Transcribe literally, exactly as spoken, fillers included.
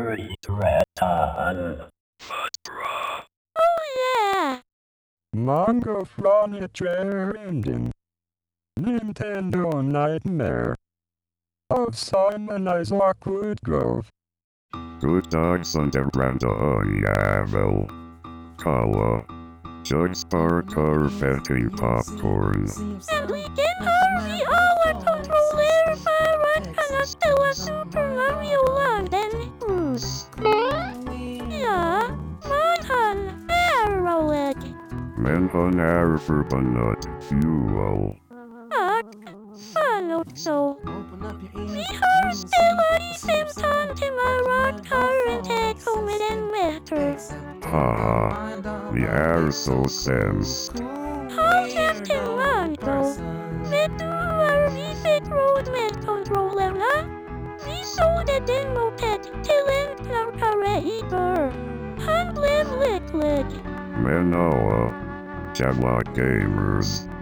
Street Return. Oh yeah! Manga Furniture Ending. Nintendo Nightmare of Simon Isaac Woodgrove. Good dogs on the brand Yamel. Kawa. Judge Parker Betty Popcorn. And we can hurry our controller para connect Super Mario London. Yeah, Manhan Arrowhead. Menhon Arfurbanut. Uo. At Fallout So. We have Stellari Simpson Timarat Current Ecomed Matters. Haha. The air so sense. How Captain Mango. Met our Vivek Road Med Controller. We saw the demo pet till in Clarkareaper. Handlem Liquid. Menoa. Jamla Gamers.